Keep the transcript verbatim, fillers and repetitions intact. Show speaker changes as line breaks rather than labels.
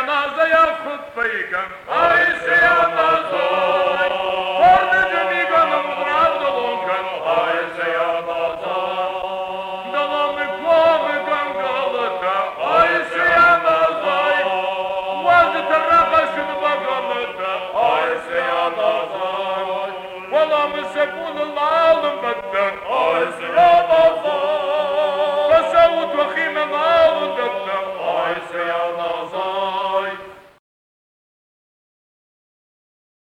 naza ya khutbaikan ay se ya naza Ordu jumiganım razolunkan ay se ya naza Dalamı kuamı kangalıta ay se ya naza Vazı terrakasını bagalıta ay se ya naza Valamı sekunul alım bedden ay se ya